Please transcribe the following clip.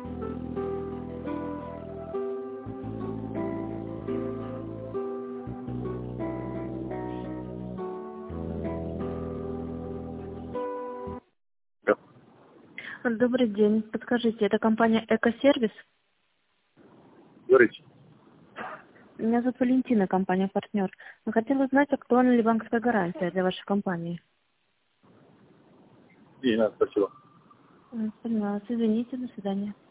Да. Добрый день. Подскажите, это компания «Экосервис»? Говорите. Меня зовут Валентина, компания «Партнер». Мы хотели узнать, актуальна ли банковская гарантия для вашей компании. Не надо, спасибо. Поняла. Извините, до свидания.